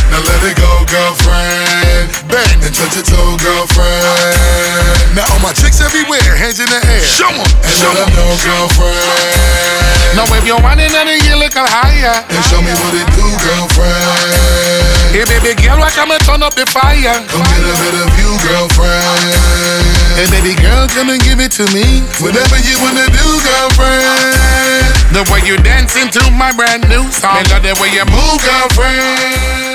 Now let it go, girlfriend. Bang and touch your toe, girlfriend. Now all my chicks everywhere, hands in the air. Show 'em, and show 'em, know, girlfriend. Now if you're running and you look higher, and show me what it do, girlfriend. Hey baby girl, why come and turn up the fire? Come get a better view, girlfriend. Hey baby girl, come and give it to me. Whatever you wanna do, girlfriend. The way you dancing to my brand new song, and the way you move, girlfriend.